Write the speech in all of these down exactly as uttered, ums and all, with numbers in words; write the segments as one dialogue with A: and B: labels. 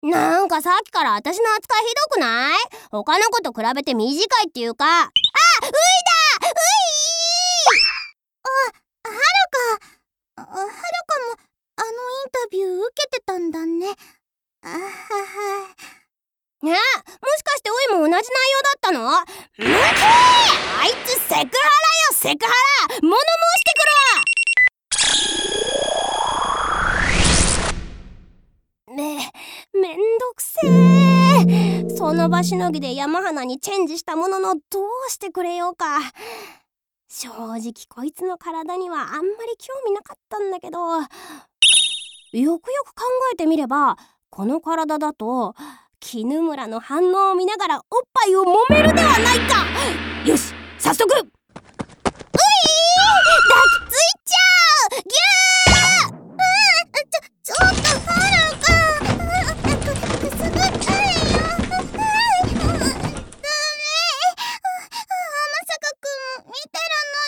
A: なんかさっきから私の扱いひどくない？他の子と比べて短いっていうか。あ、ういだ！うい！
B: あ、はるか。はるかもあのインタビュー受けてたんだね。あはは。
A: ねえ、もしかしてういも同じ内容だったの？むきー！あいつセクハラよ、セクハラ！物申してくるわ！め、めんどくせー。その場しのぎで山花にチェンジしたものの、どうしてくれようか。正直こいつの体にはあんまり興味なかったんだけど、よくよく考えてみれば、この体だと絹村の反応を見ながらおっぱいを揉めるではないか。よし、早速。ういー、抱きついちゃう。ギュー。
B: うん、ちょ、ちょっとはるか。くすぐったいよ。ダメ。まさかくん見て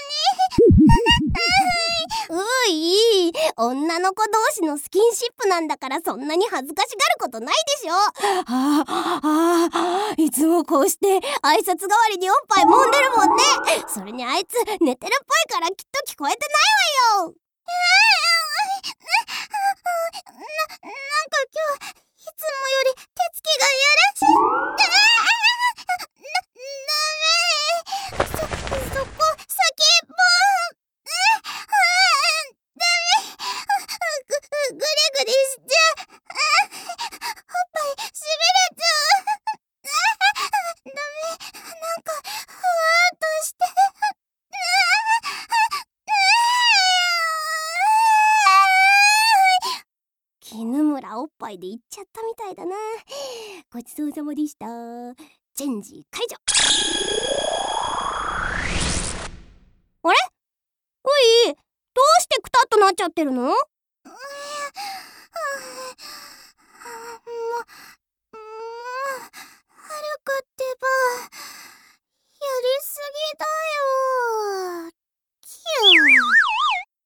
A: るのに。うい、女の子同士のスキンシップなんだから、そんなに恥ずかしがることないでしょ。ああ、あ、いつもこうして挨拶代わりにおっぱい揉んでるもんね。それにあいつ寝てるっぽいからきっと聞こえてないわよ。
B: な、なんか今日いつもより手つきがやらしい。な、ダメ。そ、そこ、先っぽ。ダメ。ぐ、ぐりぐりしちゃう。おっぱいしびれちゃう。ダメ。なんか、ふわーっとして。
A: 絹村おっぱいでいっちゃったみたいだな。ごちそうさまでした。チェンジ解除。あれ？うい、どうしてクタッとなっちゃってるの？